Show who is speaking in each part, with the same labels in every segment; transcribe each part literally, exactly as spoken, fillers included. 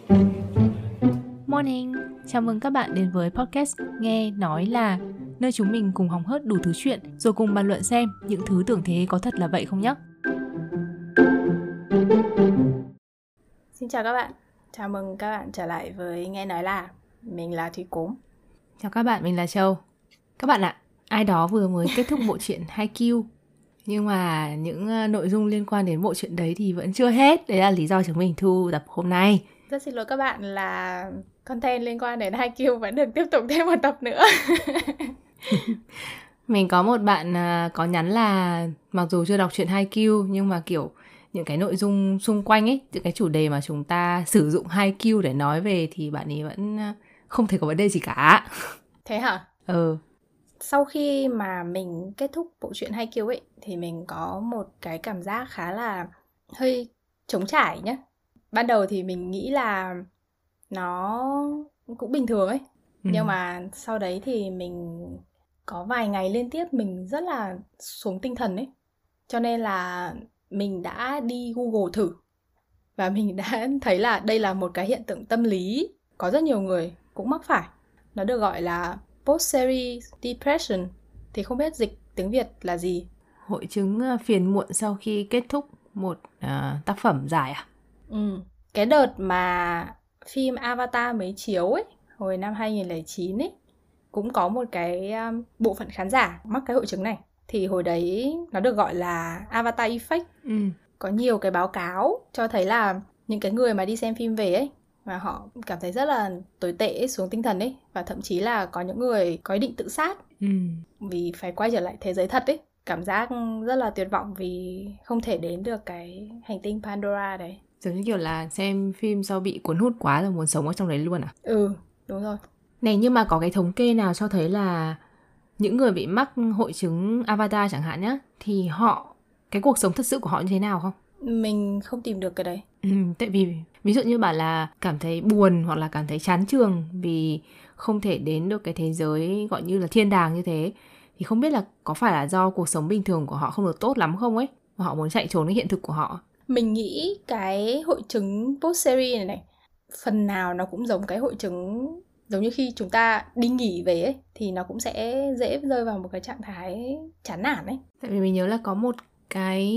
Speaker 1: Morning, chào mừng các bạn đến với podcast Nghe Nói Là, nơi chúng mình cùng hóng hớt đủ thứ chuyện rồi cùng bàn luận xem những thứ tưởng thế có thật là vậy không nhé.
Speaker 2: Xin chào các bạn, chào mừng các bạn trở lại với Nghe Nói Là. Mình là Thúy Cốm.
Speaker 1: Chào các bạn, mình là Châu. Các bạn ạ, ai đó vừa mới kết thúc bộ truyện Haikyuu, nhưng mà những nội dung liên quan đến bộ truyện đấy thì vẫn chưa hết. Đấy là lý do chúng mình thu tập hôm nay.
Speaker 2: Rất xin lỗi các bạn là content liên quan đến Haikyuu vẫn được tiếp tục thêm một tập nữa.
Speaker 1: Mình có một bạn có nhắn là mặc dù chưa đọc truyện Haikyuu nhưng mà kiểu những cái nội dung xung quanh ấy, những cái chủ đề mà chúng ta sử dụng Haikyuu để nói về thì bạn ấy vẫn không thể có vấn đề gì cả.
Speaker 2: Thế hả?
Speaker 1: Ừ.
Speaker 2: Sau khi mà mình kết thúc bộ truyện Haikyuu ấy thì mình có một cái cảm giác khá là hơi trống trải nhá. Ban đầu thì mình nghĩ là nó cũng bình thường ấy. Ừ. Nhưng mà sau đấy thì mình có vài ngày liên tiếp mình rất là xuống tinh thần ấy. Cho nên là mình đã đi Google thử. Và mình đã thấy là đây là một cái hiện tượng tâm lý có rất nhiều người cũng mắc phải. Nó được gọi là post-series depression. Thì không biết dịch tiếng Việt là gì?
Speaker 1: Hội chứng phiền muộn sau khi kết thúc một uh, tác phẩm dài à?
Speaker 2: Ừ. Cái đợt mà phim Avatar mới chiếu ấy, hồi năm hai không không chín ấy, cũng có một cái um, bộ phận khán giả mắc cái hội chứng này. Thì hồi đấy nó được gọi là Avatar Effect.
Speaker 1: Ừ.
Speaker 2: Có nhiều cái báo cáo cho thấy là những cái người mà đi xem phim về ấy, mà họ cảm thấy rất là tồi tệ ấy, xuống tinh thần ấy. Và thậm chí là có những người có ý định tự sát.
Speaker 1: Ừ.
Speaker 2: Vì phải quay trở lại thế giới thật ấy. Cảm giác rất là tuyệt vọng vì không thể đến được cái hành tinh Pandora đấy.
Speaker 1: Giống như kiểu là xem phim sau bị cuốn hút quá rồi muốn sống ở trong đấy luôn à?
Speaker 2: Ừ, đúng rồi.
Speaker 1: Này, nhưng mà có cái thống kê nào cho thấy là những người bị mắc hội chứng Avatar chẳng hạn nhá, thì họ, cái cuộc sống thật sự của họ như thế nào không?
Speaker 2: Mình không tìm được cái đấy.
Speaker 1: Ừ, tại vì ví dụ như bảo là cảm thấy buồn hoặc là cảm thấy chán trường vì không thể đến được cái thế giới gọi như là thiên đàng như thế, thì không biết là có phải là do cuộc sống bình thường của họ không được tốt lắm không ấy, mà họ muốn chạy trốn cái hiện thực của họ.
Speaker 2: Mình nghĩ cái hội chứng post-series này này, phần nào nó cũng giống cái hội chứng, giống như khi chúng ta đi nghỉ về ấy, thì nó cũng sẽ dễ rơi vào một cái trạng thái chán nản ấy.
Speaker 1: Tại vì mình nhớ là có một cái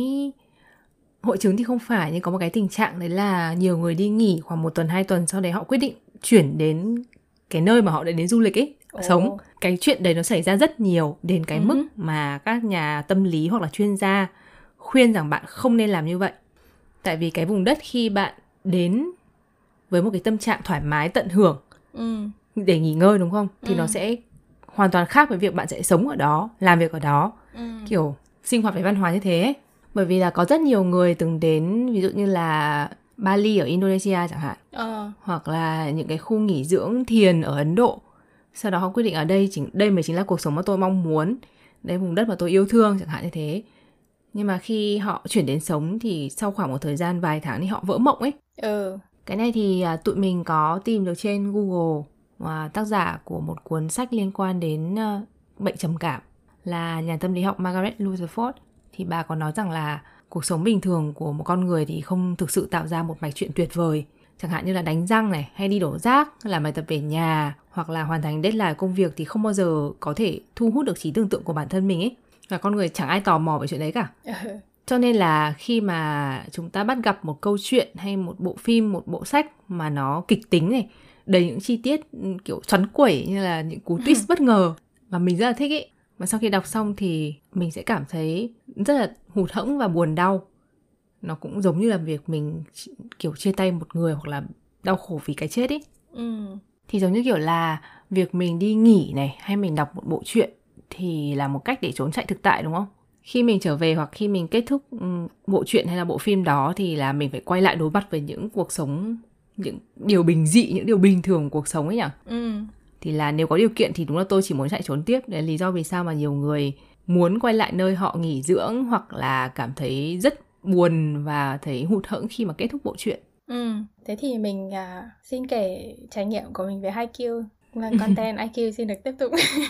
Speaker 1: hội chứng thì không phải, nhưng có một cái tình trạng đấy là nhiều người đi nghỉ khoảng một tuần, hai tuần, sau đấy họ quyết định chuyển đến cái nơi mà họ đã đến du lịch ấy,
Speaker 2: Ồ.
Speaker 1: sống. Cái chuyện đấy nó xảy ra rất nhiều, đến cái uh-huh. mức mà các nhà tâm lý hoặc là chuyên gia khuyên rằng bạn không nên làm như vậy. Tại vì cái vùng đất khi bạn đến với một cái tâm trạng thoải mái, tận hưởng ừ. để nghỉ ngơi, đúng không? Thì ừ. nó sẽ hoàn toàn khác với việc bạn sẽ sống ở đó, làm việc ở đó, ừ. kiểu sinh hoạt với văn hóa như thế ấy. Bởi vì là có rất nhiều người từng đến, ví dụ như là Bali ở Indonesia chẳng hạn, ờ. hoặc là những cái khu nghỉ dưỡng thiền ở Ấn Độ. Sau đó họ quyết định ở đây, chính, đây mới chính là cuộc sống mà tôi mong muốn, đây vùng đất mà tôi yêu thương chẳng hạn như thế. Nhưng mà khi họ chuyển đến sống thì sau khoảng một thời gian vài tháng thì họ vỡ mộng ấy. Ừ. Cái này thì à, tụi mình có tìm được trên Google, và tác giả của một cuốn sách liên quan đến uh, bệnh trầm cảm là nhà tâm lý học Margaret Rutherford. Thì bà có nói rằng là cuộc sống bình thường của một con người thì không thực sự tạo ra một mạch truyện tuyệt vời. Chẳng hạn như là đánh răng này, hay đi đổ rác, làm bài tập về nhà, hoặc là hoàn thành deadline công việc thì không bao giờ có thể thu hút được trí tưởng tượng của bản thân mình ấy. Và con người chẳng ai tò mò về chuyện đấy cả. Cho nên là khi mà chúng ta bắt gặp một câu chuyện hay một bộ phim, một bộ sách mà nó kịch tính này, đầy những chi tiết kiểu xoắn quẩy như là những cú twist bất ngờ mà mình rất là thích ấy, mà sau khi đọc xong thì mình sẽ cảm thấy rất là hụt hẫng và buồn đau. Nó cũng giống như là việc mình kiểu chia tay một người hoặc là đau khổ vì cái chết ấy. Ừ. Thì giống như kiểu là việc mình đi nghỉ này hay mình đọc một bộ truyện thì là một cách để trốn chạy thực tại, đúng không? Khi mình trở về hoặc khi mình kết thúc bộ truyện hay là bộ phim đó thì là mình phải quay lại đối mặt với những cuộc sống, những điều bình dị, những điều bình thường của cuộc sống ấy nhỉ? Ừ. Thì là nếu có điều kiện thì đúng là tôi chỉ muốn chạy trốn tiếp. Đấy là lý do vì sao mà nhiều người muốn quay lại nơi họ nghỉ dưỡng hoặc là cảm thấy rất buồn và thấy hụt hẫng khi mà kết thúc bộ truyện.
Speaker 2: Ừ. Thế thì mình uh, xin kể trải nghiệm của mình về Haikyuu. Vâng, content Haikyuu xin được tiếp tục.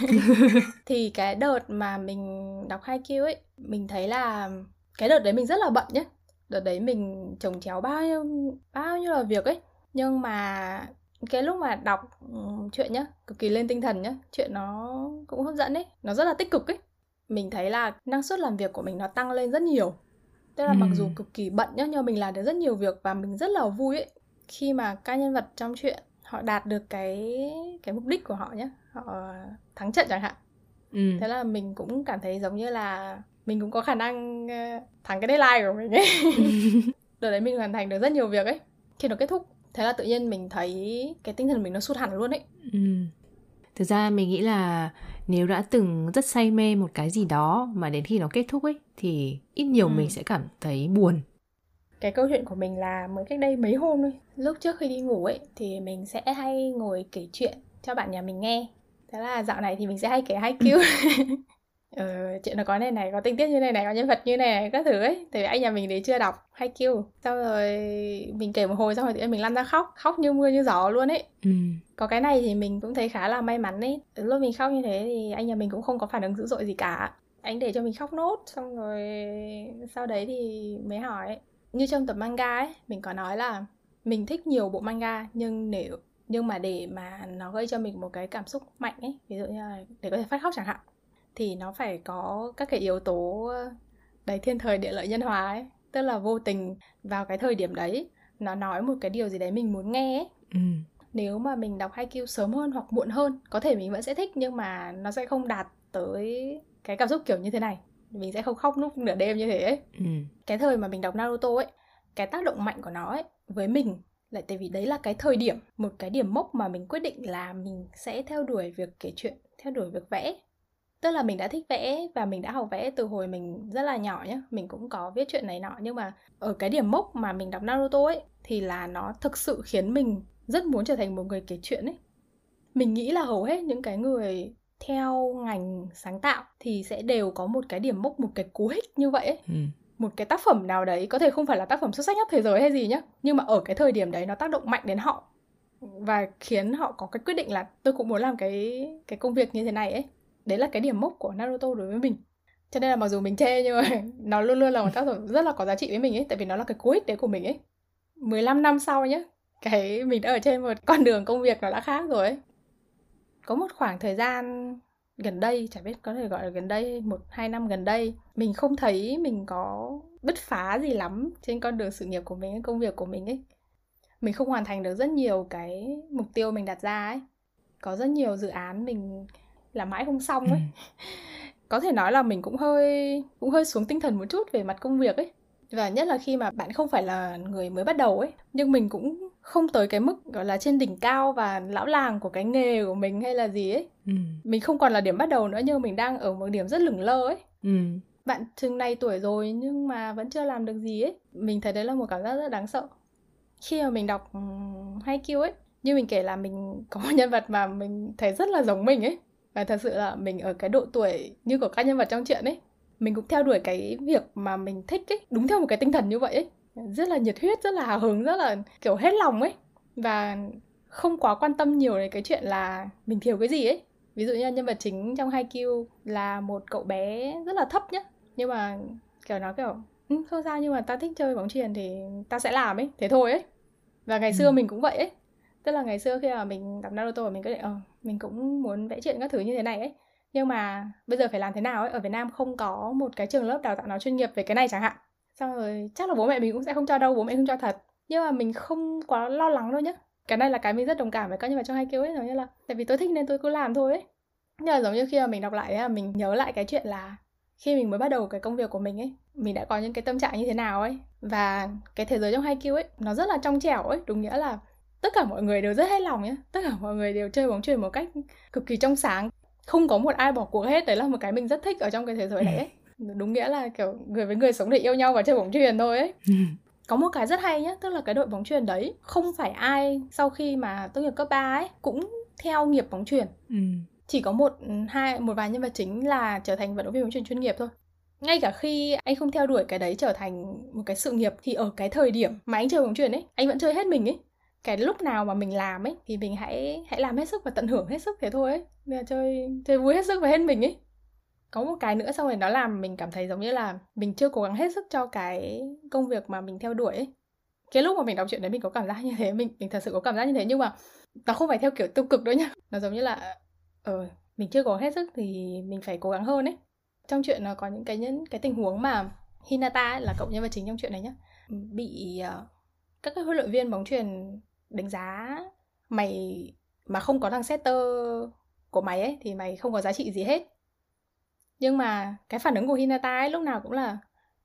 Speaker 2: Thì cái đợt mà mình đọc Haikyuu ấy, mình thấy là cái đợt đấy mình rất là bận nhé. Đợt đấy mình chồng chéo bao nhiêu bao nhiêu là việc ấy. Nhưng mà cái lúc mà đọc chuyện nhá, cực kỳ lên tinh thần nhá, chuyện nó cũng hấp dẫn ấy, nó rất là tích cực ấy. Mình thấy là năng suất làm việc của mình nó tăng lên rất nhiều. Tức là ừ. mặc dù cực kỳ bận nhá, nhưng mà mình làm được rất nhiều việc và mình rất là vui ấy. Khi mà các nhân vật trong chuyện họ đạt được cái cái mục đích của họ nhá, họ thắng trận chẳng hạn. Ừ. Thế là mình cũng cảm thấy giống như là mình cũng có khả năng thắng cái deadline của mình ấy. Từ đấy mình hoàn thành được rất nhiều việc ấy. Khi nó kết thúc, thế là tự nhiên mình thấy cái tinh thần mình nó sút hẳn luôn ấy.
Speaker 1: Ừ. Thực ra mình nghĩ là nếu đã từng rất say mê một cái gì đó mà đến khi nó kết thúc ấy thì ít nhiều ừ. mình sẽ cảm thấy buồn.
Speaker 2: Cái câu chuyện của mình là mới cách đây mấy hôm thôi. Lúc trước khi đi ngủ ấy thì mình sẽ hay ngồi kể chuyện cho bạn nhà mình nghe. Thế là dạo này thì mình sẽ hay kể Haikyuu. ừ, chuyện nó có này này, có tình tiết như này này, có nhân vật như này này, các thứ ấy. Tại vì anh nhà mình thì chưa đọc Haikyuu. Xong rồi mình kể một hồi xong rồi tự nhiên mình lăn ra khóc. Khóc như mưa như gió luôn ấy. Ừ. Có cái này thì mình cũng thấy khá là may mắn ấy. Lúc mình khóc như thế thì anh nhà mình cũng không có phản ứng dữ dội gì cả. Anh để cho mình khóc nốt. Xong rồi sau đấy thì mới hỏi. Như trong tập manga ấy, mình có nói là mình thích nhiều bộ manga, nhưng nếu nhưng mà để mà nó gây cho mình một cái cảm xúc mạnh ấy, ví dụ như là để có thể phát khóc chẳng hạn, thì nó phải có các cái yếu tố đấy, thiên thời địa lợi nhân hòa ấy. Tức là vô tình vào cái thời điểm đấy nó nói một cái điều gì đấy mình muốn nghe ấy. Ừ. Nếu mà mình đọc Haikyuu sớm hơn hoặc muộn hơn, có thể mình vẫn sẽ thích, nhưng mà nó sẽ không đạt tới cái cảm xúc kiểu như thế này. Mình sẽ không khóc lúc nửa đêm như thế ấy. Ừ. Cái thời mà mình đọc Naruto ấy, cái tác động mạnh của nó ấy với mình lại tại vì đấy là cái thời điểm, một cái điểm mốc mà mình quyết định là mình sẽ theo đuổi việc kể chuyện, theo đuổi việc vẽ. Tức là mình đã thích vẽ và mình đã học vẽ từ hồi mình rất là nhỏ nhá. Mình cũng có viết chuyện này nọ, nhưng mà ở cái điểm mốc mà mình đọc Naruto ấy thì là nó thực sự khiến mình rất muốn trở thành một người kể chuyện ấy. Mình nghĩ là hầu hết những cái người theo ngành sáng tạo thì sẽ đều có một cái điểm mốc, một cái cú hích như vậy ấy. Ừ. Một cái tác phẩm nào đấy, có thể không phải là tác phẩm xuất sắc nhất thế giới hay gì nhá, nhưng mà ở cái thời điểm đấy nó tác động mạnh đến họ và khiến họ có cái quyết định là tôi cũng muốn làm cái, cái công việc như thế này ấy. Đấy là cái điểm mốc của Naruto đối với mình. Cho nên là mặc dù mình chê nhưng mà nó luôn luôn là một tác phẩm rất là có giá trị với mình ấy. Tại vì nó là cái cú hích đấy của mình ấy. mười lăm năm sau nhá, cái mình đã ở trên một con đường công việc nó đã khác rồi ấy. Có một khoảng thời gian gần đây, chả biết có thể gọi là gần đây, một hai năm gần đây, mình không thấy mình có bứt phá gì lắm trên con đường sự nghiệp của mình, công việc của mình ấy. Mình không hoàn thành được rất nhiều cái mục tiêu mình đặt ra ấy. Có rất nhiều dự án mình làm mãi không xong ấy. Có thể nói là mình cũng hơi cũng hơi xuống tinh thần một chút về mặt công việc ấy. Và nhất là khi mà bạn không phải là người mới bắt đầu ấy, nhưng mình cũng không tới cái mức gọi là trên đỉnh cao và lão làng của cái nghề của mình hay là gì ấy. Ừ. Mình không còn là điểm bắt đầu nữa, nhưng mình đang ở một điểm rất lửng lơ ấy. Ừ. Bạn chừng này tuổi rồi nhưng mà vẫn chưa làm được gì ấy. Mình thấy đấy là một cảm giác rất đáng sợ. Khi mà mình đọc Haikyuu ấy, như mình kể là mình có một nhân vật mà mình thấy rất là giống mình ấy. Và thật sự là mình ở cái độ tuổi như của các nhân vật trong truyện ấy, mình cũng theo đuổi cái việc mà mình thích ấy, đúng theo một cái tinh thần như vậy ấy. Rất là nhiệt huyết, rất là hào hứng, rất là kiểu hết lòng ấy. Và không quá quan tâm nhiều đến cái chuyện là mình thiếu cái gì ấy. Ví dụ như nhân vật chính trong Haikyuu là một cậu bé rất là thấp nhá, nhưng mà kiểu nó kiểu ừ, không sao, nhưng mà ta thích chơi bóng chuyền thì ta sẽ làm ấy, thế thôi ấy. Và ngày ừ. xưa mình cũng vậy ấy. Tức là ngày xưa khi mà mình đọc Naruto mình cứ định ờ, mình cũng muốn vẽ chuyện các thứ như thế này ấy. Nhưng mà bây giờ phải làm thế nào ấy. Ở Việt Nam không có một cái trường lớp đào tạo nào chuyên nghiệp về cái này chẳng hạn. Xong rồi chắc là bố mẹ mình cũng sẽ không cho đâu, bố mẹ không cho thật. Nhưng mà mình không quá lo lắng đâu nhá. Cái này là cái mình rất đồng cảm với các nhân vật trong Haikyuu ấy. Giống như là tại vì tôi thích nên tôi cứ làm thôi ấy. Nhưng mà giống như khi mà mình đọc lại ấy, mình nhớ lại cái chuyện là khi mình mới bắt đầu cái công việc của mình ấy, mình đã có những cái tâm trạng như thế nào ấy. Và cái thế giới trong Haikyuu ấy, nó rất là trong trẻo ấy. Đúng nghĩa là tất cả mọi người đều rất hết lòng nhé. Tất cả mọi người đều chơi bóng chuyền một cách cực kỳ trong sáng. Không có một ai bỏ cuộc hết. Đấy là một cái mình rất thích ở trong cái thế giới này ấy. Đúng nghĩa là kiểu người với người sống để yêu nhau và chơi bóng chuyền thôi ấy. Có một cái rất hay nhá, tức là cái đội bóng chuyền đấy không phải ai sau khi mà tốt nghiệp cấp ba ấy cũng theo nghiệp bóng chuyền. Ừ. Chỉ có một hai một vài nhân vật chính là trở thành vận động viên bóng chuyền chuyên nghiệp thôi. Ngay cả khi anh không theo đuổi cái đấy trở thành một cái sự nghiệp thì ở cái thời điểm mà anh chơi bóng chuyền ấy, anh vẫn chơi hết mình ấy. Cái lúc nào mà mình làm ấy thì mình hãy hãy làm hết sức và tận hưởng hết sức thế thôi ấy. Bây giờ chơi chơi vui hết sức và hết mình ấy. Có một cái nữa xong rồi nó làm mình cảm thấy giống như là mình chưa cố gắng hết sức cho cái công việc mà mình theo đuổi ấy. cái lúc mà mình đọc chuyện đấy mình có cảm giác như thế, mình mình thật sự có cảm giác như thế, nhưng mà nó không phải theo kiểu tiêu cực đâu nhá. Nó giống như là ờ mình chưa có hết sức thì mình phải cố gắng hơn ấy. Trong chuyện nó có những cái những cái tình huống mà Hinata ấy, là cậu nhân vật chính trong chuyện này nhá, bị uh, các cái huấn luyện viên bóng chuyền đánh giá mày mà không có thằng setter của mày ấy thì mày không có giá trị gì hết. Nhưng mà cái phản ứng của Hinata ấy lúc nào cũng là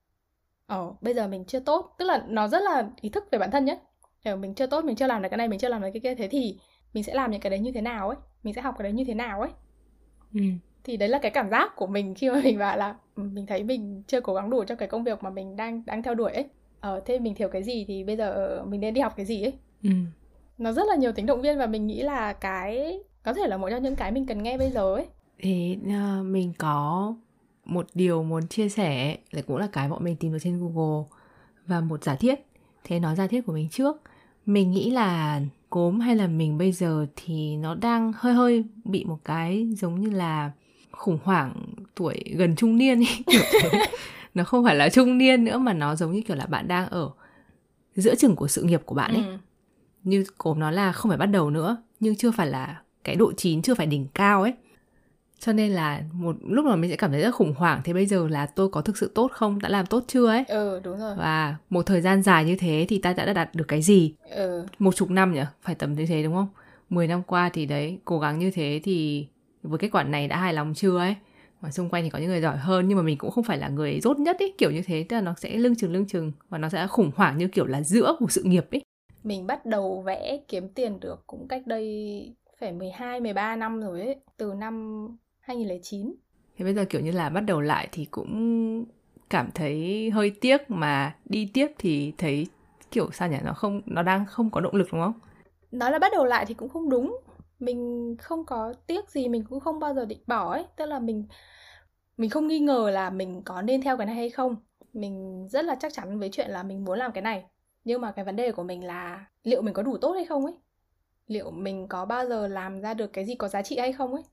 Speaker 2: Ờ, bây giờ mình chưa tốt. Tức là nó rất là ý thức về bản thân nhé. Kiểu mình chưa tốt, mình chưa làm được cái này, mình chưa làm được cái kia. Thế thì mình sẽ làm những cái đấy như thế nào ấy. Mình sẽ học cái đấy như thế nào ấy.
Speaker 1: Ừ.
Speaker 2: Thì đấy là cái cảm giác của mình khi mà mình bảo là mình thấy mình chưa cố gắng đủ trong cái công việc mà mình đang đang theo đuổi ấy. Ờ, thế mình thiếu cái gì thì bây giờ mình nên đi học cái gì ấy.
Speaker 1: Ừ.
Speaker 2: Nó rất là nhiều tính động viên và mình nghĩ là cái có thể là một trong những cái mình cần nghe bây giờ ấy.
Speaker 1: Thế uh, mình có một điều muốn chia sẻ là cũng là cái bọn mình tìm được trên Google và một giả thiết. Thế nói giả thiết của mình trước. Mình nghĩ là Cốm hay là mình bây giờ thì nó đang hơi hơi bị một cái giống như là khủng hoảng tuổi gần trung niên ấy, kiểu thế. Nó không phải là trung niên nữa mà nó giống như kiểu là bạn đang ở giữa chừng của sự nghiệp của bạn ấy. Ừ. Như Cốm nói là không phải bắt đầu nữa, nhưng chưa phải là cái độ chín, chưa phải đỉnh cao ấy. Cho nên là một lúc mà mình sẽ cảm thấy rất khủng hoảng. Thế bây giờ là tôi có thực sự tốt không? Đã làm tốt chưa ấy?
Speaker 2: Ừ, đúng rồi.
Speaker 1: Và một thời gian dài như thế thì ta đã đạt được cái gì?
Speaker 2: Ừ.
Speaker 1: Một chục năm nhỉ? Phải tầm như thế đúng không? Mười năm qua thì đấy, cố gắng như thế thì với kết quả này đã hài lòng chưa ấy? Mà xung quanh thì có những người giỏi hơn, nhưng mà mình cũng không phải là người dốt nhất ấy, kiểu như thế. Tức là nó sẽ lưng chừng lưng chừng và nó sẽ khủng hoảng như kiểu là giữa của sự nghiệp ấy.
Speaker 2: Mình bắt đầu vẽ kiếm tiền được cũng cách đây phải mười hai, mười ba năm rồi ấy. Từ năm hai không không chín.
Speaker 1: Thế bây giờ kiểu như là bắt đầu lại thì cũng cảm thấy hơi tiếc, mà đi tiếp thì thấy kiểu sao nhỉ, nó không nó đang không có động lực đúng không?
Speaker 2: Nói là bắt đầu lại thì cũng không đúng. Mình không có tiếc gì, mình cũng không bao giờ định bỏ ấy. Tức là mình mình không nghi ngờ là mình có nên theo cái này hay không. Mình rất là chắc chắn với chuyện là mình muốn làm cái này. Nhưng mà cái vấn đề của mình là liệu mình có đủ tốt hay không ấy. Liệu mình có bao giờ làm ra được cái gì có giá trị hay không ấy.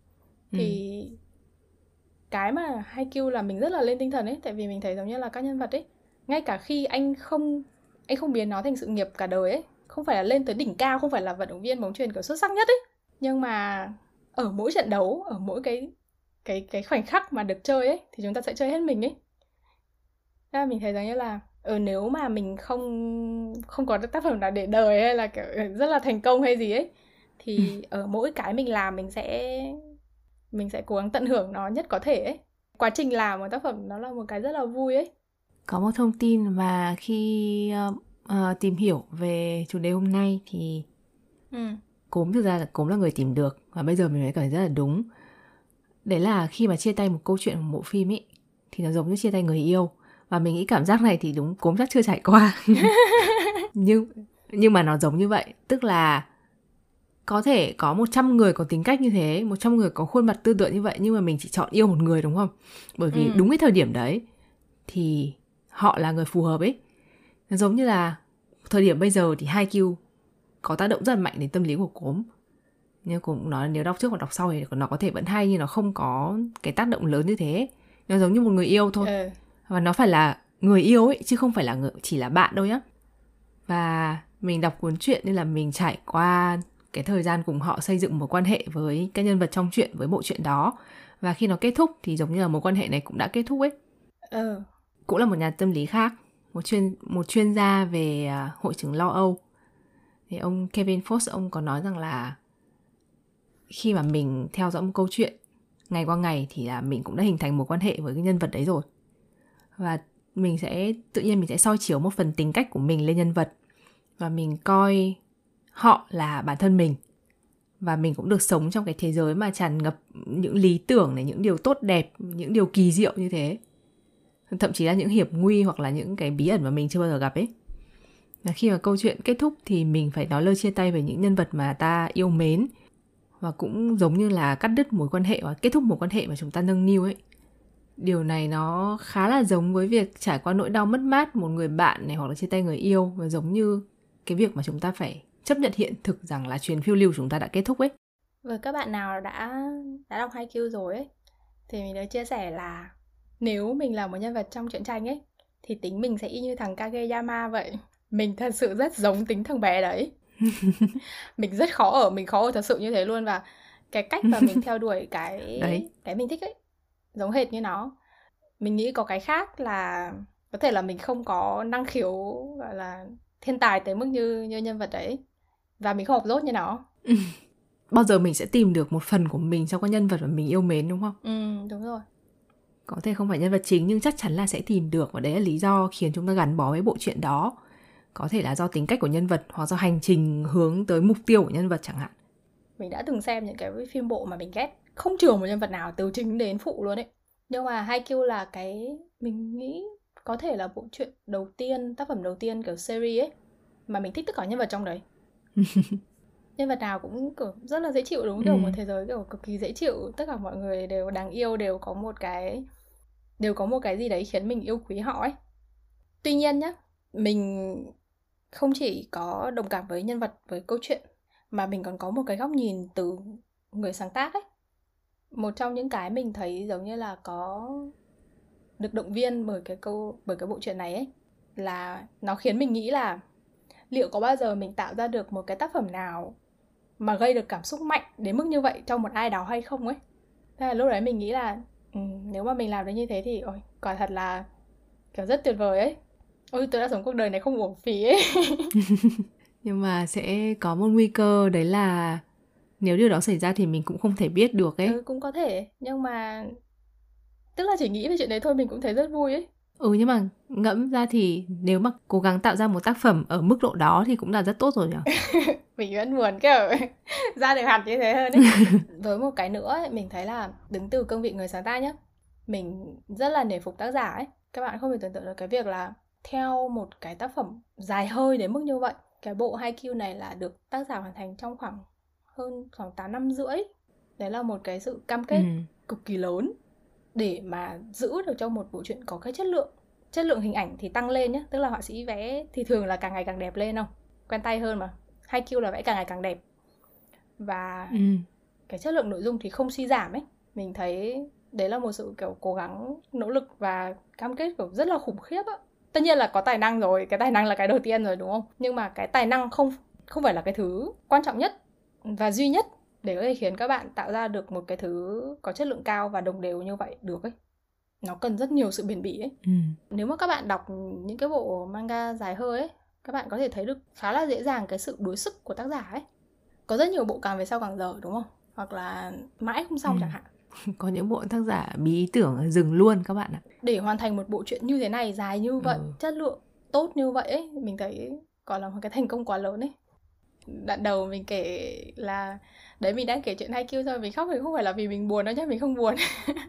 Speaker 2: Thì ừ. cái mà Haikyuu là mình rất là lên tinh thần ấy. Tại vì mình thấy giống như là các nhân vật ấy, ngay cả khi anh không anh không biến nó thành sự nghiệp cả đời ấy, không phải là lên tới đỉnh cao, không phải là vận động viên bóng chuyền kiểu xuất sắc nhất ấy, nhưng mà ở mỗi trận đấu, ở mỗi cái cái cái khoảnh khắc mà được chơi ấy thì chúng ta sẽ chơi hết mình ấy. Thế là mình thấy rằng như là ừ, nếu mà mình không không có tác phẩm nào để đời hay là kiểu rất là thành công hay gì ấy, thì ở mỗi cái mình làm mình sẽ mình sẽ cố gắng tận hưởng nó nhất có thể ấy. Quá trình làm một tác phẩm nó là một cái rất là vui ấy.
Speaker 1: Có một thông tin mà khi uh, uh, tìm hiểu về chủ đề hôm nay thì ừ. Cốm thực ra là Cốm là người tìm được, và bây giờ mình mới cảm thấy rất là đúng. Đấy là khi mà chia tay một câu chuyện, một bộ phim ấy, thì nó giống như chia tay người yêu. Và mình nghĩ cảm giác này thì đúng Cốm chắc chưa trải qua. nhưng, nhưng mà nó giống như vậy. Tức là có thể có một trăm người có tính cách như thế, một trăm người có khuôn mặt tư tưởng như vậy, nhưng mà mình chỉ chọn yêu một người đúng không? Bởi vì ừ. đúng cái thời điểm đấy thì họ là người phù hợp ấy. Nó giống như là thời điểm bây giờ thì Haikyuu có tác động rất là mạnh đến tâm lý của Cốm. Nhưng cũng nói nếu đọc trước hoặc đọc sau thì nó có thể vẫn hay, nhưng nó không có cái tác động lớn như thế. Nó giống như một người yêu thôi. Ừ. Và nó phải là người yêu ấy, chứ không phải là người, chỉ là bạn đâu nhá. Và mình đọc cuốn truyện nên là mình trải qua cái thời gian cùng họ xây dựng một quan hệ với các nhân vật trong truyện, với bộ truyện đó. Và khi nó kết thúc thì giống như là mối quan hệ này cũng đã kết thúc ấy. Ừ. Cũng là một nhà tâm lý khác, một chuyên, một chuyên gia về uh, hội chứng lo âu. Thì ông Kevin Fox, ông có nói rằng là khi mà mình theo dõi một câu chuyện ngày qua ngày thì là mình cũng đã hình thành một quan hệ với cái nhân vật đấy rồi. Và mình sẽ, tự nhiên mình sẽ soi chiếu một phần tính cách của mình lên nhân vật. Và mình coi họ là bản thân mình. Và mình cũng được sống trong cái thế giới mà tràn ngập những lý tưởng này, những điều tốt đẹp, những điều kỳ diệu như thế. Thậm chí là những hiểm nguy hoặc là những cái bí ẩn mà mình chưa bao giờ gặp ấy. Và khi mà câu chuyện kết thúc thì mình phải nói lời chia tay với những nhân vật mà ta yêu mến. Và cũng giống như là cắt đứt mối quan hệ và kết thúc mối quan hệ mà chúng ta nâng niu ấy. Điều này nó khá là giống với việc trải qua nỗi đau mất mát một người bạn này, hoặc là chia tay người yêu. Và giống như cái việc mà chúng ta phải chấp nhận hiện thực rằng là chuyến phiêu lưu chúng ta đã kết thúc ấy.
Speaker 2: Với các bạn nào đã, đã đọc Haikyuu rồi ấy, thì mình đã chia sẻ là nếu mình là một nhân vật trong truyện tranh ấy, thì tính mình sẽ y như thằng Kageyama vậy. mình thật sự rất giống tính thằng bé đấy. Mình rất khó ở, mình khó ở thật sự như thế luôn. Và cái cách mà mình theo đuổi cái
Speaker 1: Đấy.
Speaker 2: cái mình thích ấy giống hệt như nó. Mình nghĩ có cái khác là có thể là mình không có năng khiếu gọi là thiên tài tới mức như như nhân vật đấy, và mình không học dốt như nó.
Speaker 1: Bao giờ mình sẽ tìm được một phần của mình trong các nhân vật mà mình yêu mến, đúng không?
Speaker 2: Ừ, đúng rồi.
Speaker 1: Có thể không phải nhân vật chính nhưng chắc chắn là sẽ tìm được, và đấy là lý do khiến chúng ta gắn bó với bộ truyện đó. Có thể là do tính cách của nhân vật hoặc do hành trình hướng tới mục tiêu của nhân vật chẳng hạn.
Speaker 2: Mình đã từng xem những cái phim bộ mà mình ghét không chừa một nhân vật nào từ chính đến phụ luôn ấy. Nhưng mà Haikyuu là cái mình nghĩ có thể là bộ truyện đầu tiên, tác phẩm đầu tiên kiểu series ấy mà mình thích tất cả nhân vật trong đấy. Nhân vật nào cũng kiểu rất là dễ chịu, đúng kiểu ừ. một thế giới kiểu cực kỳ dễ chịu, tất cả mọi người đều đáng yêu, đều có một cái đều có một cái gì đấy khiến mình yêu quý họ ấy. Tuy nhiên nhá, mình không chỉ có đồng cảm với nhân vật, với câu chuyện, mà mình còn có một cái góc nhìn từ người sáng tác ấy. Một trong những cái mình thấy giống như là có được động viên bởi cái câu bởi cái bộ truyện này ấy là nó khiến mình nghĩ là liệu có bao giờ mình tạo ra được một cái tác phẩm nào mà gây được cảm xúc mạnh đến mức như vậy trong một ai đó hay không ấy. Thế là lúc đấy mình nghĩ là ừ, nếu mà mình làm được như thế thì ôi, quả thật là kiểu rất tuyệt vời ấy. Ôi, tôi đã sống cuộc đời này không uổng phí ấy.
Speaker 1: Nhưng mà sẽ có một nguy cơ, đấy là nếu điều đó xảy ra thì mình cũng không thể biết được ấy.
Speaker 2: Ừ, cũng có thể, nhưng mà tức là chỉ nghĩ về chuyện đấy thôi mình cũng thấy rất vui ấy.
Speaker 1: Ừ, nhưng mà ngẫm ra thì nếu mà cố gắng tạo ra một tác phẩm ở mức độ đó thì cũng là rất tốt rồi nhỉ.
Speaker 2: Mình vẫn buồn kiểu ra được hẳn như thế hơn ấy. Với một cái nữa ấy, mình thấy là đứng từ cương vị người sáng tác nhé, mình rất là nể phục tác giả ấy. Các bạn không thể tưởng tượng được cái việc là theo một cái tác phẩm dài hơi đến mức như vậy. Cái bộ Haikyuu này là được tác giả hoàn thành trong khoảng hơn khoảng tám năm rưỡi. Đấy là một cái sự cam kết ừ. cực kỳ lớn để mà giữ được cho một bộ truyện có cái chất lượng. Chất lượng hình ảnh thì tăng lên nhé, tức là họa sĩ vẽ thì thường là càng ngày càng đẹp lên không? Quen tay hơn mà. Haikyuu là vẽ càng ngày càng đẹp. Và ừ. cái chất lượng nội dung thì không suy giảm ấy. Mình thấy đấy là một sự kiểu cố gắng, nỗ lực và cam kết kiểu rất là khủng khiếp á. Tất nhiên là có tài năng rồi, cái tài năng là cái đầu tiên rồi đúng không? Nhưng mà cái tài năng không không phải là cái thứ quan trọng nhất và duy nhất để có thể khiến các bạn tạo ra được một cái thứ có chất lượng cao và đồng đều như vậy được ấy. Nó cần rất nhiều sự bền bỉ ấy. Ừ. Nếu mà các bạn đọc những cái bộ manga dài hơi ấy, các bạn có thể thấy được khá là dễ dàng cái sự đối sức của tác giả ấy. Có rất nhiều bộ càng về sau càng dở đúng không? Hoặc là mãi không xong ừ. chẳng hạn.
Speaker 1: Có những bộ tác giả bí ý tưởng dừng luôn các bạn ạ.
Speaker 2: Để hoàn thành một bộ truyện như thế này, dài như vậy, ừ. chất lượng tốt như vậy ấy, mình thấy còn là một cái thành công quá lớn ấy. Đoạn đầu mình kể là đấy, mình đang kể chuyện Haikyuu rồi, mình khóc thì không phải là vì mình buồn đâu nhé, mình không buồn.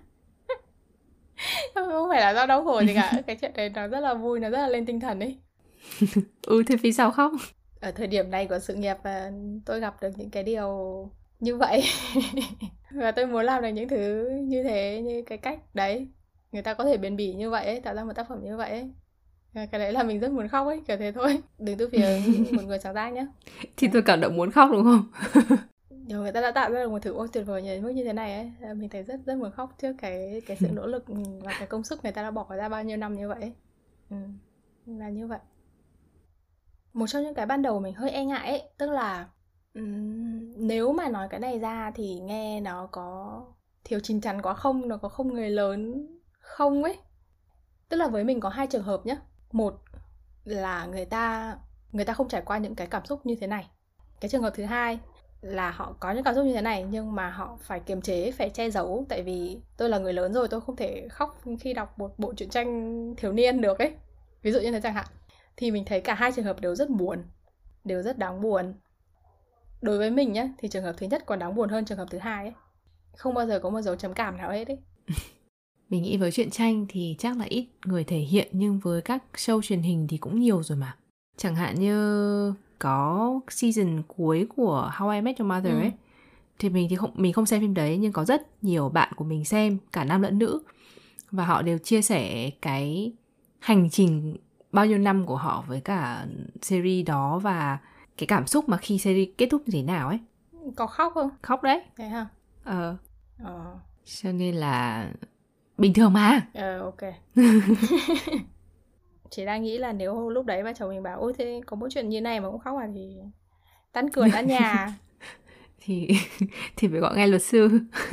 Speaker 2: Không phải là do đau khổ gì cả. Cái chuyện đấy nó rất là vui, nó rất là lên tinh thần ấy.
Speaker 1: Ừ, thế vì sao khóc?
Speaker 2: Ở thời điểm này của sự nghiệp tôi gặp được những cái điều như vậy. Và tôi muốn làm được những thứ như thế, như cái cách đấy người ta có thể bền bỉ như vậy ấy, tạo ra một tác phẩm như vậy ấy. Cái đấy là mình rất muốn khóc ấy, kiểu thế thôi. Đừng từ phía một người sáng tác nhé.
Speaker 1: Thì tôi cảm động muốn khóc đúng không?
Speaker 2: Nhiều người ta đã tạo ra được một thứ ôi tuyệt vời như, như thế này ấy. Mình thấy rất rất muốn khóc trước cái cái sự nỗ lực và cái công sức người ta đã bỏ ra bao nhiêu năm như vậy ấy. Ừ, là như vậy. Một trong những cái ban đầu mình hơi e ngại ấy, tức là um, nếu mà nói cái này ra thì nghe nó có thiếu chín chắn quá không, nó có không người lớn không ấy. Tức là với mình có hai trường hợp nhé. Một là người ta người ta không trải qua những cái cảm xúc như thế này. Cái trường hợp thứ hai là họ có những cảm xúc như thế này nhưng mà họ phải kiềm chế, phải che giấu. Tại vì tôi là người lớn rồi, tôi không thể khóc khi đọc một bộ truyện tranh thiếu niên được ấy. Ví dụ như thế chẳng hạn. Thì mình thấy cả hai trường hợp đều rất buồn, đều rất đáng buồn. Đối với mình nhé, thì trường hợp thứ nhất còn đáng buồn hơn trường hợp thứ hai ấy. Không bao giờ có một dấu chấm cảm nào hết ấy.
Speaker 1: Mình nghĩ với truyện tranh thì chắc là ít người thể hiện, nhưng với các show truyền hình thì cũng nhiều rồi mà. Chẳng hạn như có season cuối của How I Met Your Mother ừ. ấy, thì mình thì không mình không xem phim đấy, nhưng có rất nhiều bạn của mình xem, cả nam lẫn nữ, và họ đều chia sẻ cái hành trình bao nhiêu năm của họ với cả series đó và cái cảm xúc mà khi series kết thúc như thế nào ấy.
Speaker 2: Có khóc không?
Speaker 1: Khóc đấy.
Speaker 2: Thế hả?
Speaker 1: Ờ.
Speaker 2: Ờ.
Speaker 1: Cho nên là bình thường mà.
Speaker 2: Ờ, ok. Chỉ đang nghĩ là nếu lúc đấy mà chồng mình bảo ôi thế có bộ chuyện như này mà cũng khóc à thì tan cửa tan nhà.
Speaker 1: thì thì phải gọi ngay luật sư.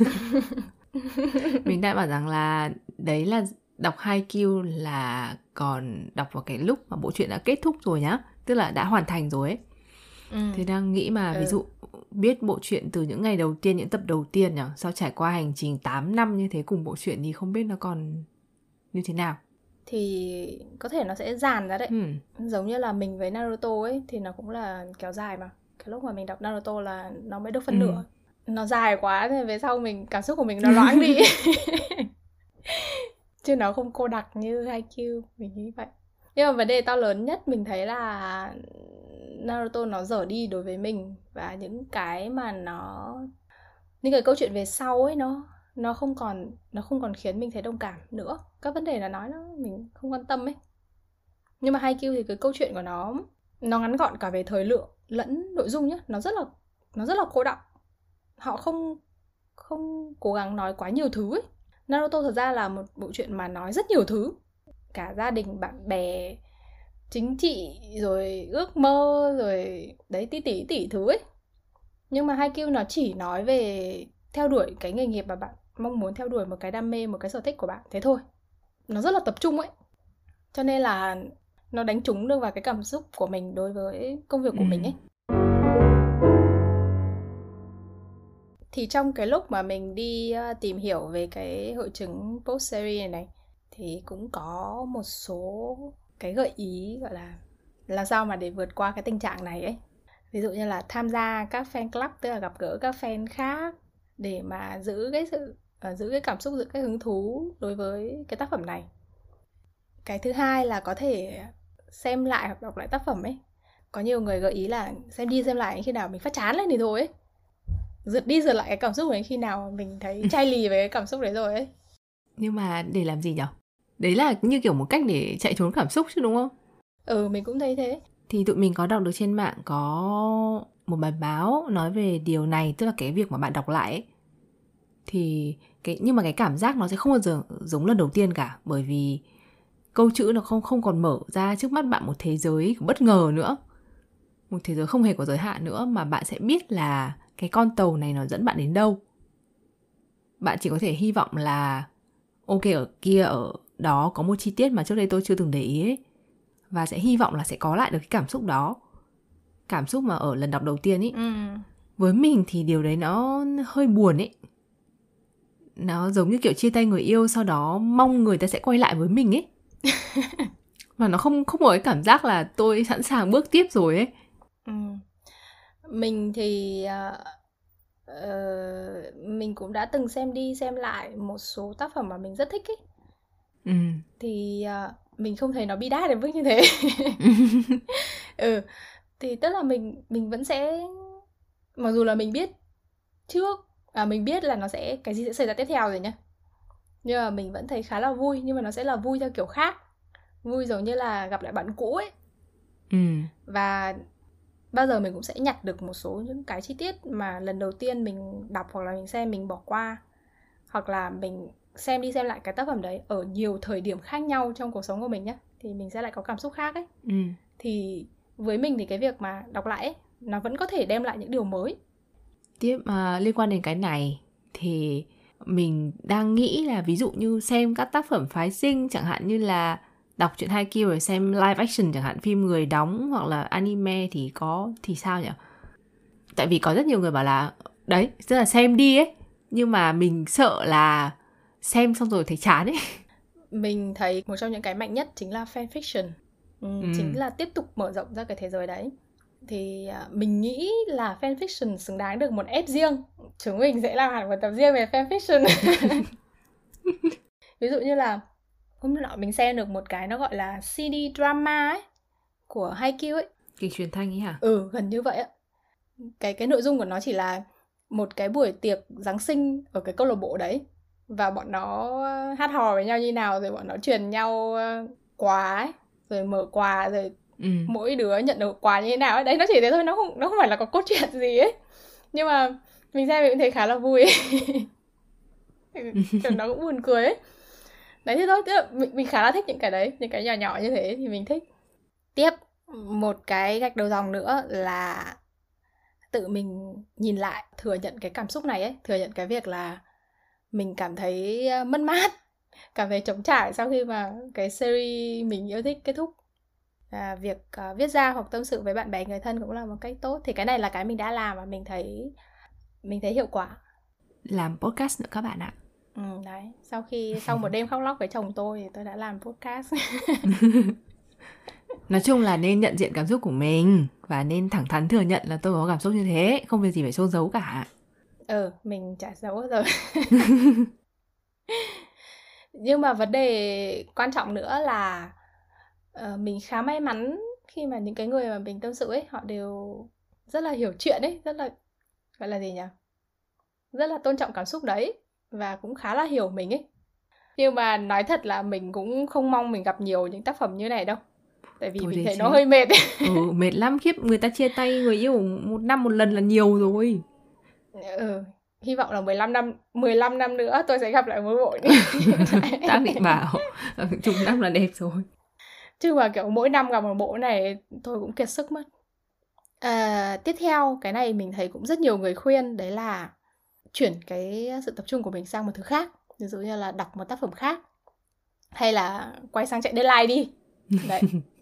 Speaker 1: Mình đã bảo rằng là đấy là đọc Haikyuu là còn đọc vào cái lúc mà bộ truyện đã kết thúc rồi nhá, tức là đã hoàn thành rồi ấy. Ừ. Thì đang nghĩ mà ừ. ví dụ biết bộ truyện từ những ngày đầu tiên, những tập đầu tiên nhỉ, sau trải qua hành trình tám năm như thế cùng bộ truyện thì không biết nó còn như thế nào.
Speaker 2: Thì có thể nó sẽ dàn ra đấy. Ừ. Giống như là mình với Naruto ấy thì nó cũng là kéo dài mà. Cái lúc mà mình đọc Naruto là nó mới được phân ừ. nửa. Nó dài quá thì về sau mình cảm xúc của mình nó loãng đi. Chứ nó không cô đặc như Haikyuu, mình nghĩ vậy. Nhưng mà vấn đề to lớn nhất mình thấy là Naruto nó dở đi đối với mình. Và những cái mà nó... những cái câu chuyện về sau ấy nó nó không còn nó không còn khiến mình thấy đồng cảm nữa. Các vấn đề là nói nó mình không quan tâm ấy. Nhưng mà Haikyuu thì cái câu chuyện của nó nó ngắn gọn cả về thời lượng lẫn nội dung nhá, nó rất là nó rất là cô đọng. Họ không không cố gắng nói quá nhiều thứ ấy. Naruto thật ra là một bộ truyện mà nói rất nhiều thứ, cả gia đình, bạn bè, chính trị, rồi ước mơ, rồi đấy tí tí tỷ thứ ấy. Nhưng mà Haikyuu nó chỉ nói về theo đuổi cái nghề nghiệp mà bạn mong muốn theo đuổi, một cái đam mê, một cái sở thích của bạn, thế thôi. Nó rất là tập trung ấy. Cho nên là nó đánh trúng được vào cái cảm xúc của mình đối với công việc của ừ. mình ấy. Thì trong cái lúc mà mình đi tìm hiểu về cái hội chứng post-series này này, thì cũng có một số cái gợi ý gọi là làm sao mà để vượt qua cái tình trạng này ấy. Ví dụ như là tham gia các fan club, tức là gặp gỡ các fan khác để mà giữ cái sự uh, giữ cái cảm xúc, giữ cái hứng thú đối với cái tác phẩm này. Cái thứ hai là có thể xem lại hoặc đọc lại tác phẩm ấy. Có nhiều người gợi ý là xem đi xem lại khi nào mình phát chán lên thì thôi ấy. Rượt đi rượt lại cái cảm xúc đấy khi nào mình thấy chai lì với cái cảm xúc đấy rồi ấy.
Speaker 1: Nhưng mà để làm gì nhở? Đấy là như kiểu một cách để chạy trốn cảm xúc chứ đúng không?
Speaker 2: Ừ, mình cũng thấy thế.
Speaker 1: Thì tụi mình có đọc được trên mạng có một bài báo nói về điều này, tức là cái việc mà bạn đọc lại ấy. Thì cái nhưng mà cái cảm giác nó sẽ không bao giờ giống lần đầu tiên cả, bởi vì câu chữ nó không không còn mở ra trước mắt bạn một thế giới bất ngờ nữa. Một thế giới không hề có giới hạn nữa, mà bạn sẽ biết là cái con tàu này nó dẫn bạn đến đâu. Bạn chỉ có thể hy vọng là ok, ở kia ở đó có một chi tiết mà trước đây tôi chưa từng để ý ấy, và sẽ hy vọng là sẽ có lại được cái cảm xúc đó, cảm xúc mà ở lần đọc đầu tiên ấy. ừ. Với mình thì điều đấy nó hơi buồn ấy. Nó giống như kiểu chia tay người yêu, sau đó mong người ta sẽ quay lại với mình ấy. Và nó không, không có cái cảm giác là tôi sẵn sàng bước tiếp rồi ấy.
Speaker 2: ừ. Mình thì uh, uh, mình cũng đã từng xem đi xem lại một số tác phẩm mà mình rất thích ấy. ừ. Thì uh, mình không thấy nó bi đát đến mức như thế. ừ. Thì tức là mình mình vẫn sẽ, mặc dù là mình biết trước, à, mình biết là nó sẽ cái gì sẽ xảy ra tiếp theo rồi nhá, nhưng mà mình vẫn thấy khá là vui. Nhưng mà nó sẽ là vui theo kiểu khác, vui giống như là gặp lại bạn cũ ấy. ừ. Và bao giờ mình cũng sẽ nhặt được một số những cái chi tiết mà lần đầu tiên mình đọc hoặc là mình xem mình bỏ qua, hoặc là mình xem đi xem lại cái tác phẩm đấy ở nhiều thời điểm khác nhau trong cuộc sống của mình nhé, thì mình sẽ lại có cảm xúc khác ấy. ừ. Thì với mình thì cái việc mà đọc lại ấy, nó vẫn có thể đem lại những điều mới.
Speaker 1: Tiếp uh, liên quan đến cái này thì mình đang nghĩ là ví dụ như xem các tác phẩm phái sinh, chẳng hạn như là đọc truyện Haikyuu rồi xem live action, chẳng hạn phim người đóng hoặc là anime thì có thì sao nhỉ? Tại vì có rất nhiều người bảo là đấy, tức là xem đi ấy, nhưng mà mình sợ là xem xong rồi thấy chán ấy.
Speaker 2: Mình thấy một trong những cái mạnh nhất chính là fanfiction. ừ, ừ. Chính là tiếp tục mở rộng ra cái thế giới đấy. Thì mình nghĩ là fanfiction xứng đáng được một ép riêng. Chúng mình sẽ làm hẳn một tập riêng về fanfiction. Ví dụ như là hôm nọ mình xem được một cái nó gọi là xê đê drama ấy, của Haikyuu ấy.
Speaker 1: Kịch truyền thanh ấy hả?
Speaker 2: Ừ, gần như vậy ạ. Cái, cái nội dung của nó chỉ là một cái buổi tiệc Giáng sinh ở cái câu lạc bộ đấy. Và bọn nó hát hò với nhau như nào, rồi bọn nó truyền nhau quà ấy, rồi mở quà, rồi ừ. mỗi đứa nhận được quà như thế nào ấy. Đấy, nó chỉ thế thôi, nó không, nó không phải là có cốt truyện gì ấy. Nhưng mà mình xem mình cũng thấy khá là vui ấy. Nó cũng buồn cười ấy. Đấy thế thôi, tức là mình, mình khá là thích những cái đấy, những cái nhỏ nhỏ như thế thì mình thích. Tiếp, một cái gạch đầu dòng nữa là tự mình nhìn lại, thừa nhận cái cảm xúc này ấy, thừa nhận cái việc là mình cảm thấy mất mát, cảm thấy trống trải sau khi mà cái series mình yêu thích kết thúc. À, việc uh, viết ra hoặc tâm sự với bạn bè người thân cũng là một cách tốt. Thì cái này là cái mình đã làm và mình thấy mình thấy hiệu quả.
Speaker 1: Làm podcast nữa các bạn ạ.
Speaker 2: Ừ, đấy. Sau khi sau một đêm khóc lóc với chồng tôi thì tôi đã làm podcast.
Speaker 1: Nói chung là nên nhận diện cảm xúc của mình và nên thẳng thắn thừa nhận là tôi có cảm xúc như thế, không việc gì phải xô giấu cả.
Speaker 2: Ừ, mình chả giấu rồi. Nhưng mà vấn đề quan trọng nữa là uh, mình khá may mắn khi mà những cái người mà mình tâm sự ấy, họ đều rất là hiểu chuyện ấy, rất là, gọi là gì nhỉ? Rất là tôn trọng cảm xúc đấy và cũng khá là hiểu mình ấy. Nhưng mà nói thật là mình cũng không mong mình gặp nhiều những tác phẩm như này đâu. Tại vì
Speaker 1: Thôi
Speaker 2: mình
Speaker 1: đấy
Speaker 2: thấy
Speaker 1: chứ.
Speaker 2: nó hơi mệt ấy.
Speaker 1: Ừ, mệt lắm khiếp, người ta chia tay người yêu một năm một lần là nhiều rồi.
Speaker 2: Ừ, hy vọng là mười lăm năm mười lăm năm nữa tôi sẽ gặp lại một bộ như
Speaker 1: Ta định bảo chục năm là đẹp rồi.
Speaker 2: Chứ mà kiểu mỗi năm gặp một bộ này tôi cũng kiệt sức mất. À, tiếp theo, cái này mình thấy cũng rất nhiều người khuyên, đấy là chuyển cái sự tập trung của mình sang một thứ khác. Ví dụ như là đọc một tác phẩm khác, hay là quay sang chạy deadline đi. Đấy.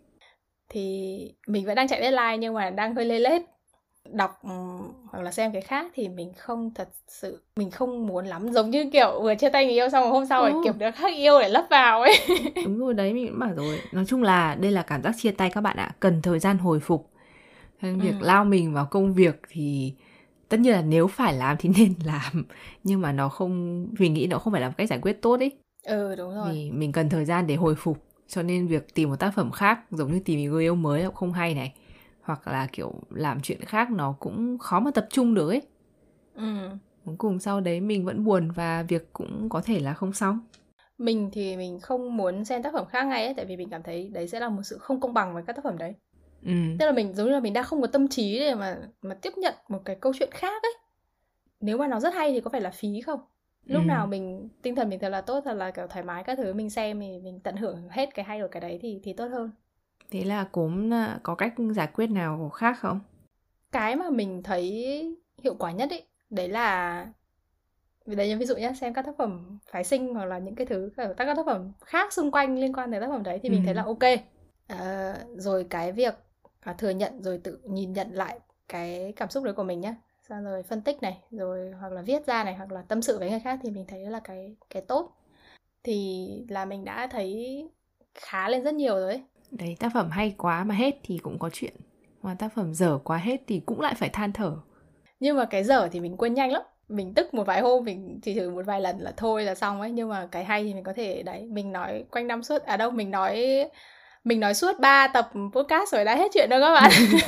Speaker 2: Thì mình vẫn đang chạy deadline nhưng mà đang hơi lê lết. Đọc hoặc là xem cái khác thì mình không thật sự, mình không muốn lắm. Giống như kiểu vừa chia tay người yêu xong rồi hôm sau phải kiếm đứa khác yêu để lấp vào ấy.
Speaker 1: Đúng rồi đấy, mình cũng bảo rồi. Nói chung là đây là cảm giác chia tay các bạn ạ. Cần thời gian hồi phục. Việc ừ. lao mình vào công việc thì tất nhiên là nếu phải làm thì nên làm. Nhưng mà nó không, mình nghĩ nó không phải là một cách giải quyết tốt ấy.
Speaker 2: Ừ đúng rồi.
Speaker 1: Vì mình cần thời gian để hồi phục. Cho nên việc tìm một tác phẩm khác, giống như tìm người yêu mới cũng không hay này. Hoặc là kiểu làm chuyện khác nó cũng khó mà tập trung được ấy.
Speaker 2: Ừ.
Speaker 1: Cuối cùng sau đấy mình vẫn buồn và việc cũng có thể là không xong.
Speaker 2: Mình thì mình không muốn xem tác phẩm khác ngay ấy. Tại vì mình cảm thấy đấy sẽ là một sự không công bằng với các tác phẩm đấy. Ừ. Tức là mình giống như là mình đang không có tâm trí để mà, mà tiếp nhận một cái câu chuyện khác ấy. Nếu mà nó rất hay thì có phải là phí không? Lúc ừ. nào mình tinh thần mình thật là tốt, thật là kiểu thoải mái các thứ, mình xem thì mình tận hưởng hết cái hay của cái đấy thì, thì tốt hơn.
Speaker 1: Thế là cũng có cách giải quyết nào khác không?
Speaker 2: Cái mà mình thấy hiệu quả nhất ấy, đấy là đấy, ví dụ nhé, xem các tác phẩm phái sinh hoặc là những cái thứ các tác phẩm khác xung quanh liên quan đến tác phẩm đấy thì mình ừ. thấy là ok. À, rồi cái việc à, thừa nhận rồi tự nhìn nhận lại cái cảm xúc đấy của mình nhé, xong rồi phân tích này, rồi hoặc là viết ra này, hoặc là tâm sự với người khác thì mình thấy là cái cái tốt. Thì là mình đã thấy khá lên rất nhiều rồi ấy.
Speaker 1: Đấy, tác phẩm hay quá mà hết thì cũng có chuyện, mà tác phẩm dở quá hết thì cũng lại phải than thở.
Speaker 2: Nhưng mà cái dở thì mình quên nhanh lắm. Mình tức một vài hôm, mình chỉ thử một vài lần là thôi là xong ấy. Nhưng mà cái hay thì mình có thể, đấy, mình nói quanh năm suốt, à đâu, mình nói mình nói suốt ba tập podcast rồi đã hết chuyện đâu các bạn.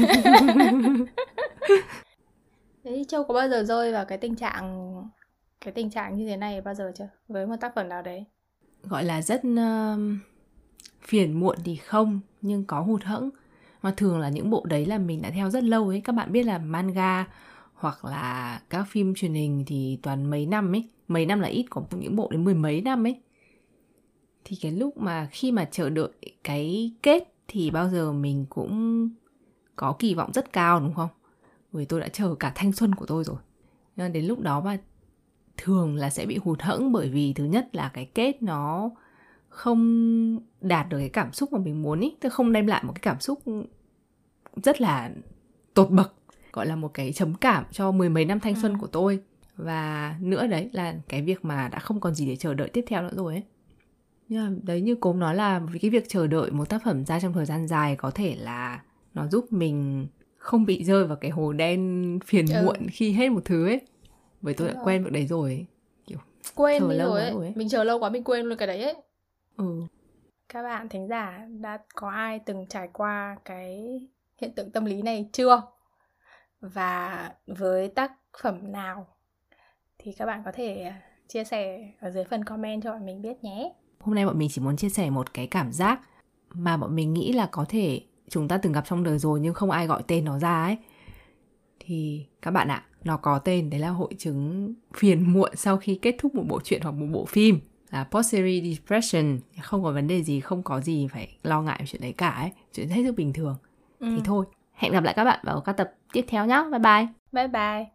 Speaker 2: Đấy, Châu có bao giờ rơi vào cái tình trạng cái tình trạng như thế này bao giờ chưa? Với một tác phẩm nào đấy?
Speaker 1: Gọi là rất uh, phiền muộn thì không, nhưng có hụt hẫng. Mà thường là những bộ đấy là mình đã theo rất lâu ấy. Các bạn biết là manga hoặc là các phim truyền hình thì toàn mấy năm ấy. Mấy năm là ít, có những bộ đến mười mấy năm ấy. Thì cái lúc mà khi mà chờ đợi cái kết thì bao giờ mình cũng có kỳ vọng rất cao đúng không? Vì tôi đã chờ cả thanh xuân của tôi rồi. Nhưng đến lúc đó mà thường là sẽ bị hụt hẫng, bởi vì thứ nhất là cái kết nó không đạt được cái cảm xúc mà mình muốn ý. Tức không đem lại một cái cảm xúc rất là tột bậc, gọi là một cái chấm cảm cho mười mấy năm thanh xuân ừ. của tôi. Và nữa đấy là cái việc mà đã không còn gì để chờ đợi tiếp theo nữa rồi ấy. Nhưng mà đấy, như Cốm nói là vì cái việc chờ đợi một tác phẩm ra trong thời gian dài có thể là nó giúp mình không bị rơi vào cái hồ đen phiền ừ. muộn khi hết một thứ ấy. Bởi tôi Đúng đã rồi. quen việc đấy rồi ấy. Kiểu
Speaker 2: quên đi rồi ấy. rồi ấy Mình chờ lâu quá mình quên luôn cái đấy ấy. Ừ. Các bạn thính giả đã có ai từng trải qua cái hiện tượng tâm lý này chưa? Và với tác phẩm nào thì các bạn có thể chia sẻ ở dưới phần comment cho bọn mình biết nhé.
Speaker 1: Hôm nay bọn mình chỉ muốn chia sẻ một cái cảm giác mà bọn mình nghĩ là có thể chúng ta từng gặp trong đời rồi nhưng không ai gọi tên nó ra ấy. Thì các bạn ạ, nó có tên, đấy là hội chứng phiền muộn sau khi kết thúc một bộ truyện hoặc một bộ phim. là postpartum depression, không có vấn đề gì, không có gì phải lo ngại về chuyện đấy cả ấy, chuyện hết sức bình thường. Ừ. Thì thôi, hẹn gặp lại các bạn vào các tập tiếp theo nhé. Bye bye.
Speaker 2: Bye bye.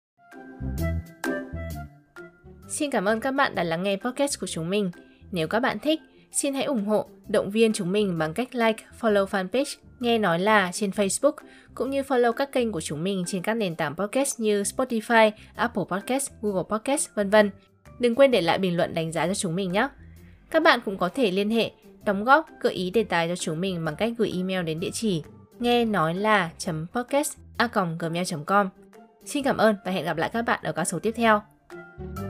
Speaker 1: Xin cảm ơn các bạn đã lắng nghe podcast của chúng mình. Nếu các bạn thích, xin hãy ủng hộ, động viên chúng mình bằng cách like, follow fanpage Nghe Nói Là trên Facebook, cũng như follow các kênh của chúng mình trên các nền tảng podcast như Spotify, Apple Podcast, Google Podcast, vân vân. Đừng quên để lại bình luận đánh giá cho chúng mình nhé. Các bạn cũng có thể liên hệ, đóng góp, gợi ý đề tài cho chúng mình bằng cách gửi email đến địa chỉ nghe nói là podcast a còng gmail chấm com. Xin cảm ơn và hẹn gặp lại các bạn ở các số tiếp theo.